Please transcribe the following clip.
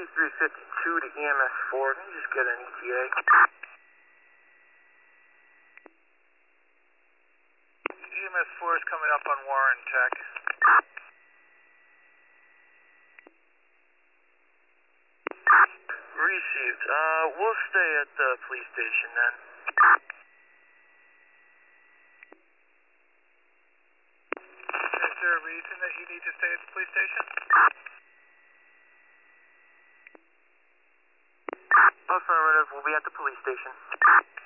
8352 to EMS 4. Can you just get an ETA? EMS 4 is coming up on Warren Tech. Received. We'll stay at the police station then. Is there a reason that you need to stay at the police station? Affirmative. We'll be at the police station.